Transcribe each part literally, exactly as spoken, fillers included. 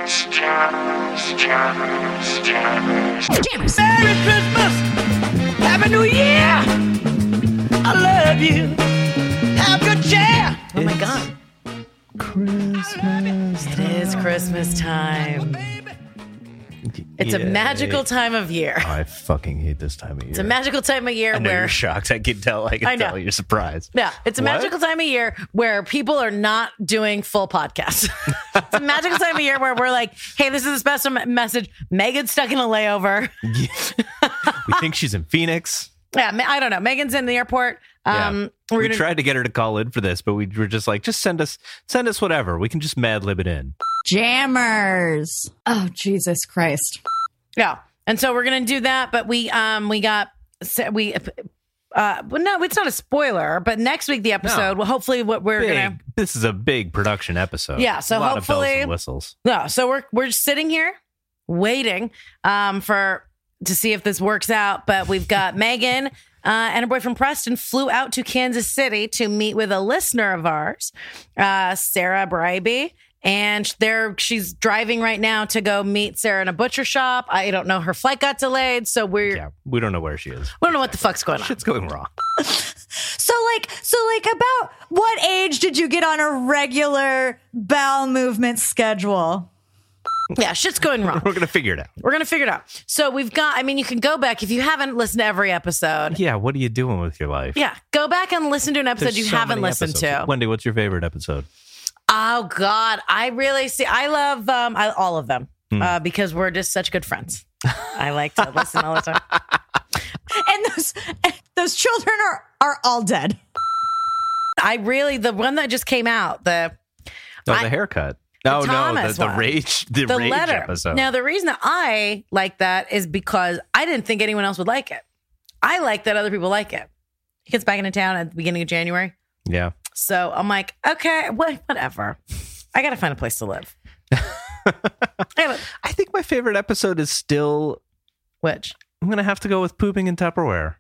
Jammers, jammers, jammers, jammers. Jammers. Merry Christmas! Happy New Year! I love you. Have a good jam. Oh my God. Christmas. It is Christmas time. It's a Yeah. magical time of year. I fucking hate this time of year. It's a magical time of year I know where you're shocked. I can tell. I can I know. tell you're surprised. Yeah, it's a What? magical time of year where people are not doing full podcasts. It's a magical time of year where we're like, hey, this is a special me- message. Megan's stuck in a layover. We think she's in Phoenix. Yeah, Ma- I don't know. Megan's in the airport. Um, Yeah. We're we gonna tried to get her to call in for this, but we were just like, just send us, send us whatever. We can just Mad Lib it in. Jammers. Oh, Jesus Christ. Yeah, and so we're gonna do that. But we um we got we uh well, no, it's not a spoiler. But next week the episode, No. well, hopefully what we're Big, gonna This is a big production episode. Yeah, so a lot hopefully- of bells and whistles. no. So we're we're just sitting here waiting um for to see if this works out. But we've got Megan. Uh, and her boyfriend Preston flew out to Kansas City to meet with a listener of ours, uh, Sarah Bribey. And they're, she's driving right now to go meet Sarah in a butcher shop. I don't know. Her flight got delayed. So we're, Yeah, we don't know where she is. we don't know what the fuck's going on. Shit's going wrong. So like, so like about what age did you get on a regular bowel movement schedule? Yeah, shit's going wrong. We're gonna figure it out. We're going to figure it out. So we've got, I mean, you can go back if you haven't listened to every episode. Yeah, what are you doing with your life? Yeah, go back and listen to an episode There's you so haven't many listened episodes. to. Wendy, what's your favorite episode? Oh God, I really see. I love um, I, all of them Hmm. uh, because we're just such good friends. I like to listen all the time. And those those children are are all dead. I really the one that just came out the Oh, I- the haircut. No, no, Thomas the, the one. rage, the, the rage letter. episode. Now the reason that I like that is because I didn't think anyone else would like it. I like that other people like it. He gets back into town at the beginning of January, yeah. so I'm like, okay, what, whatever. I got to find a place to live. I I think my favorite episode is still. Which? I'm gonna have to go with pooping in Tupperware.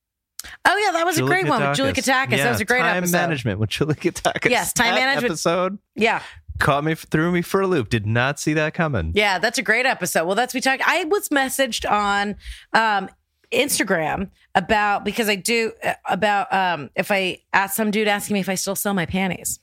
Oh yeah, that was Julie a great one with Julie Katakis. Katakis. Yeah, that was a great time episode. management with Julie Katakis. Yes, time That management. episode Yeah. caught me, threw me for a loop. Did not see that coming. Yeah, that's a great episode. Well, that's we talked. I was messaged on um, Instagram about because I do uh, about um, if I ask some dude asking me if I still sell my panties.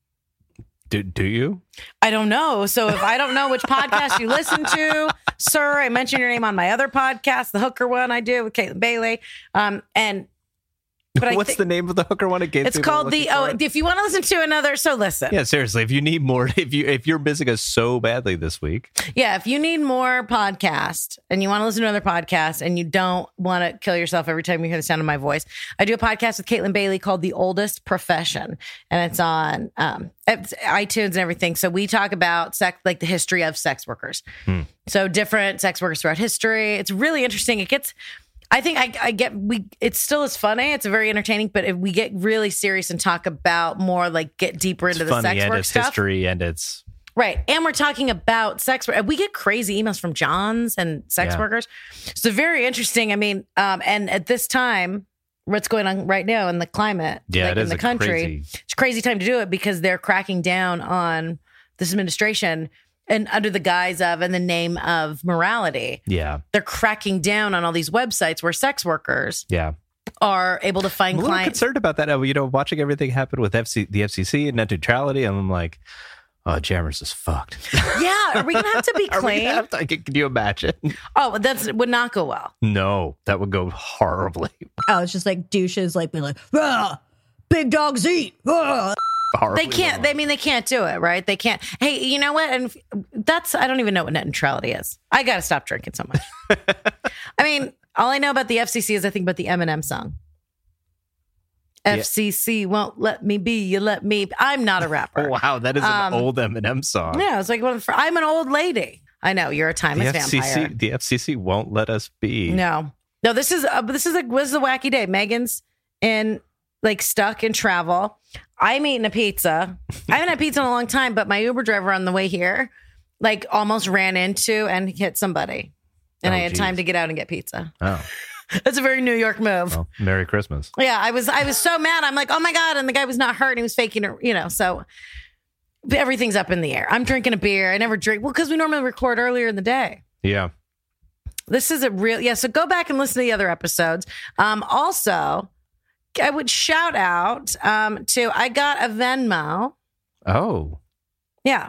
Do do you? I don't know. So if I don't know which podcast you listen to, sir, I mentioned your name on my other podcast, the Hooker one I do with Caitlin Bailey, um, and. But I What's think the name of the hooker one? It gave it's people called the. looking Oh, for it? if you want to listen to another, so listen. Yeah, seriously. If you need more, if you if you're missing us so badly this week, Yeah, if you need more podcast and you want to listen to another podcast and you don't want to kill yourself every time you hear the sound of my voice, I do a podcast with Caitlin Bailey called The Oldest Profession, and it's on um, it's iTunes and everything. So we talk about sex, like the history of sex workers. Hmm. So different sex workers throughout history. It's really interesting. It gets. I think I, I get we. It still is funny. It's very entertaining, but if we get really serious and talk about more, like get deeper it's into the funny sex and work it's stuff. history and it's Right. And we're talking about sex work. We get crazy emails from Johns and sex Yeah. workers. So very interesting. I mean, um, and at this time, what's going on right now in the climate, Yeah, like it in is the a country, crazy- it's a crazy time to do it because they're cracking down on this administration and under the guise of, in the name of morality, yeah, they're cracking down on all these websites where sex workers yeah. are able to I'm find a little clients. concerned about that. You know, watching everything happen with F C, the F C C and net neutrality, and I'm like, oh, Jammers is fucked. Yeah. Are we going to have to be Are we clean? gonna have to- can you imagine? Oh, that would not go well. No, that would go horribly. Oh, it's just like douches like being like, ah, big dogs eat. Ah. horribly They can't. wrong. They I mean they can't do it, right? They can't. Hey, you know what? And f- that's I don't even know what net neutrality is. I got to stop drinking so much. I mean, all I know about the F C C is I think about the Eminem song. Yeah. F C C won't let me be. You let me. I'm not a rapper. Oh, wow, that is an Um, old Eminem song. Yeah, it's like one of the, I'm an old lady. I know you're a the timeless F C C, vampire. the F C C won't let us be. No, no. This is uh, this is a this is a wacky day. Megan's in like stuck in travel. I'm eating a pizza. I haven't had pizza in a long time, but my Uber driver on the way here, like, almost ran into and hit somebody, and Oh, I had geez. time to get out and get pizza. Oh, That's a very New York move. well, Merry Christmas. Yeah, I was I was so mad. I'm like, oh my God, and the guy was not hurt and he was faking it, you know. So everything's up in the air. I'm drinking a beer. I never drink. Well, because we normally record earlier in the day. Yeah. This is a real, yeah. So go back and listen to the other episodes. Um, also, I would shout out um, to, I got a Venmo. Oh. Yeah.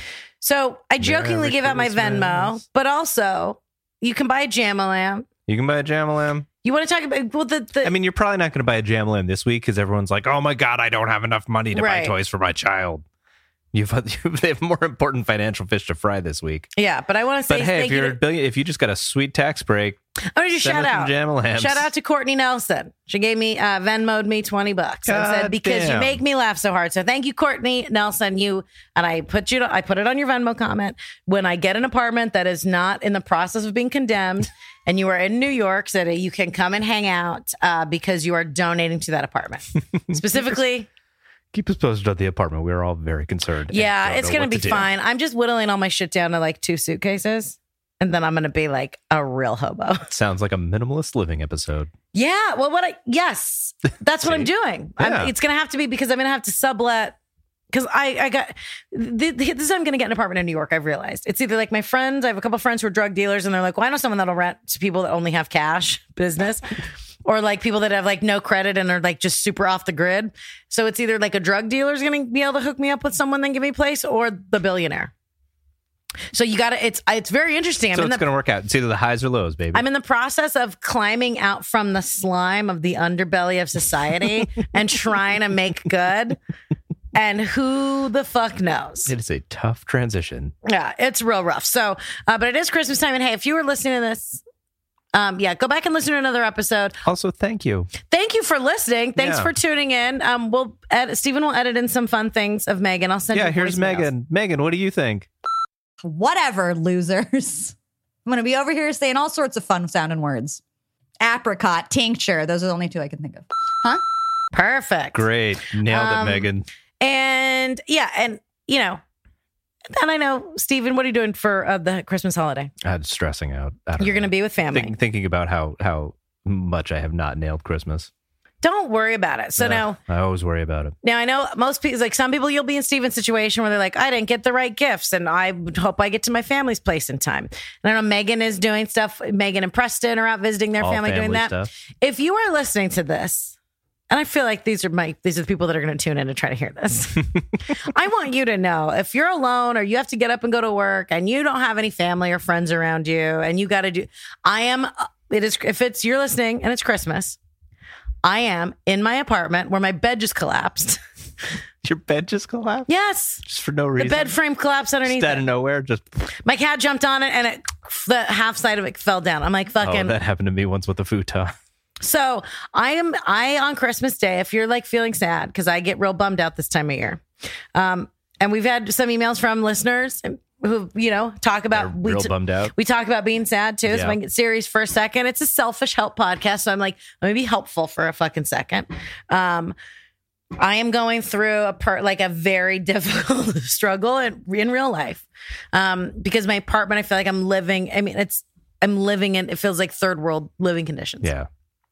So I jokingly Merry gave out my Venmo, Christmas. but also you can buy a Jam-a-lamb. You can buy a Jam-a-lamb. You want to talk about, well, the, the I mean, you're probably not going to buy a Jam-a-lamb this week because everyone's like, oh my God, I don't have enough money to Right. buy toys for my child. You've, they have more important financial fish to fry this week. yeah, but I want to say But hey, thank if you you're to- a billion, if you just got a sweet tax break, I'm going to just send shout us some out. Jam-a-lambs. Shout out to Courtney Nelson. She gave me, uh, Venmoed me twenty bucks and God said, because you damn. make me laugh so hard. So thank you, Courtney Nelson. You, and I put you, I put it on your Venmo comment. When I get an apartment that is not in the process of being condemned and you are in New York City, you can come and hang out, uh, because you are donating to that apartment. Specifically, Keep us posted on the apartment. We're all very concerned. and yeah, don't it's know going what to be do. fine. I'm just whittling all my shit down to like two suitcases. And then I'm going to be like a real hobo. Sounds like a minimalist living episode. Yeah. Well, what I, yes, that's what I'm See? doing. Yeah. I'm, it's going to have to be because I'm going to have to sublet. Because I, I got, th- th- this is how I'm going to get an apartment in New York, I've realized. It's either like my friends, I have a couple friends who are drug dealers, and they're like, well, I know someone that'll rent to people that only have cash business, or like people that have like no credit and are like just super off the grid. So it's either like a drug dealer's going to be able to hook me up with someone, then give me a place, or the billionaire. So you got to, it's, it's very interesting. I'm So in it's the going to work out. It's either the highs or lows, baby. I'm in the process of climbing out from the slime of the underbelly of society and trying to make good. And who the fuck knows? it is a tough transition. Yeah, it's real rough. So, uh, but it is Christmas time. And hey, if you were listening to this, um, yeah, go back and listen to another episode. Also, thank you. Thank you for listening. Thanks Yeah. for tuning in. Um, we'll edit, Stephen will edit in some fun things of Megan. I'll send Yeah, you here's voicemails. Megan. Megan, what do you think? Whatever, losers. I'm going to be over here saying all sorts of fun sounding words. Apricot, tincture. Those are the only two I can think of. Huh? Perfect. Great. Nailed Um, it, Megan. And yeah, and you know, and I know, Stephen, what are you doing for uh, the Christmas holiday? I'm stressing out. I don't You're know. going to be with family. Think, thinking about how how much I have not nailed Christmas. Don't worry about it. So Ugh, now, I always worry about it. now I know most people, like some people, you'll be in Stephen's situation where they're like, I didn't get the right gifts, and I would hope I get to my family's place in time. And I know Megan is doing stuff. Megan and Preston are out visiting their All family, doing family that. stuff. If you are listening to this, and I feel like these are my these are the people that are going to tune in to try to hear this. I want you to know if you're alone or you have to get up and go to work and you don't have any family or friends around you and you got to do, I am. It is if it's you're listening and it's Christmas. I am in my apartment where my bed just collapsed. Your bed just collapsed? Yes, Just for no the reason? bed frame collapsed underneath Just out of it. nowhere? Just, My cat jumped on it and it the half side of it fell down. I'm like oh, fucking. that happened to me once with a futon. So I am I on Christmas Day, if you're like feeling sad, because I get real bummed out this time of year. Um, and we've had some emails from listeners who, you know, talk about They're we real t- bummed out. we talk about being sad too. So Yeah. if I can get serious for a second. It's a selfish help podcast. So I'm like, let me be helpful for a fucking second. Um I am going through a per, like a very difficult struggle in, in real life. Um, because my apartment, I feel like I'm living, I mean, it's I'm living in it feels like third world living conditions. Yeah.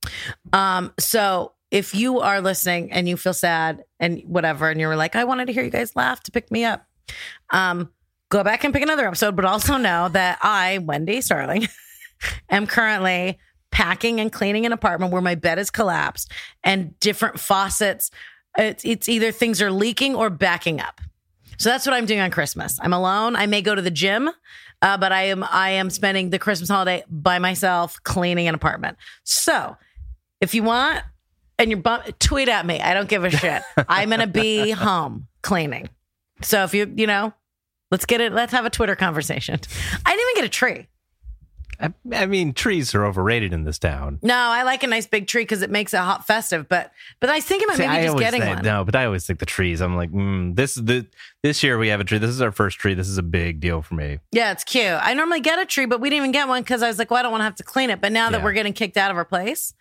Um, so if you are listening and you feel sad and whatever, and you're like, I wanted to hear you guys laugh to pick me up, um, go back and pick another episode, but also know that I, Wendy Starling, am currently packing and cleaning an apartment where my bed is collapsed and different faucets. It's, it's either things are leaking or backing up. So that's what I'm doing on Christmas. I'm alone. I may go to the gym, uh, but I am I am spending the Christmas holiday by myself cleaning an apartment. So if you want, and you're bum- tweet at me. I don't give a shit. I'm gonna be home cleaning. So if you you know, let's get it. Let's have a Twitter conversation. I didn't even get a tree. I, I mean, trees are overrated in this town. No, I like a nice big tree because it makes it hot festive. But but I was thinking about See, maybe I just always getting think, one. No, but I always think the trees. I'm like, mm, this is the this year we have a tree. This is our first tree. This is a big deal for me. Yeah, it's cute. I normally get a tree, but we didn't even get one because I was like, well, I don't want to have to clean it. But now that Yeah. we're getting kicked out of our place,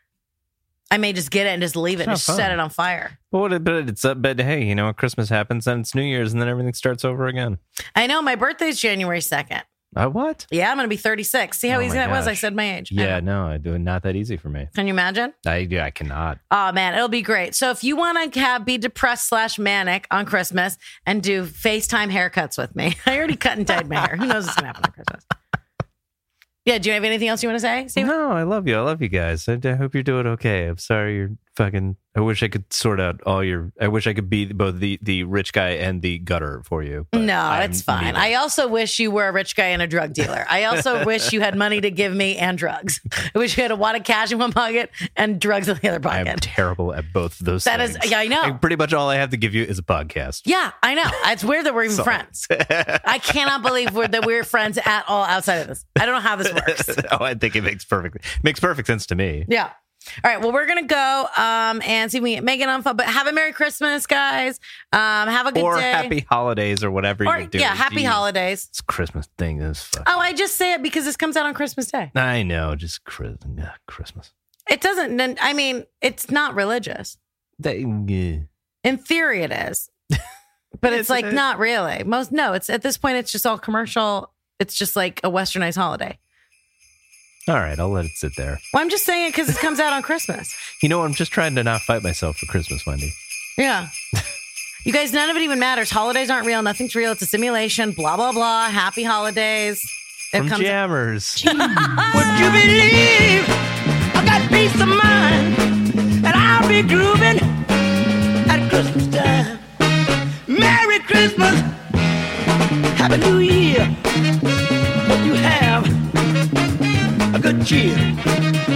I may just get it and just leave it, and not just fun. set it on fire. But what? But it's up. But hey, you know, Christmas happens, then it's New Year's, and then everything starts over again. I know my birthday's January second. Uh, what? Yeah, I'm going to be thirty-six. See how Oh easy my that was? I gosh. said my age. I Yeah, know. no, I do not that easy for me. Can you imagine? I yeah, I cannot. Oh man, it'll be great. So if you want to have be depressed slash manic on Christmas and do FaceTime haircuts with me, I already cut and dyed my hair. Who knows what's gonna happen on Christmas? Yeah, do you have anything else you want to say, Steve? No, I love you. I love you guys. I, I hope you're doing okay. I'm sorry you're fucking. I wish I could sort out all your. I wish I could be both the the rich guy and the gutter for you. but No, I'm it's fine. neither. I also wish you were a rich guy and a drug dealer. I also wish you had money to give me and drugs. I wish you had a wad of cash in one pocket and drugs in the other I am pocket. terrible at both of those That is- things. yeah, I know. And pretty much all I have to give you is a podcast. Yeah, I know. It's weird that we're even So- friends. I cannot believe we're, that we're friends at all outside of this. I don't know how this works. oh, I think it makes perfect makes perfect sense to me. Yeah. All right. Well, we're gonna go um, and see if we can get Megan on phone. But have a Merry Christmas, guys. Um, have a good Or day. happy holidays or whatever or you do. yeah, happy Jeez. holidays. This Christmas thing is fucking. Oh, I just say it because this comes out on Christmas Day. I know, just Chris, yeah, Christmas. It doesn't. I mean, it's not religious. They, yeah. In theory, it is, but it's Is like it? not really. Most no. It's at this point, it's just all commercial. It's just like a westernized holiday. All right, I'll let it sit there. Well, I'm just saying it because it comes out on Christmas. You know, I'm just trying to not fight myself for Christmas, Wendy. Yeah. You guys, none of it even matters. Holidays aren't real. Nothing's real. It's a simulation. Blah, blah, blah. Happy holidays. It From comes Jammers. Would you believe I got peace of mind and I'll be grooving at Christmas time? Merry Christmas, Happy New Year. Hope you have a good cheer.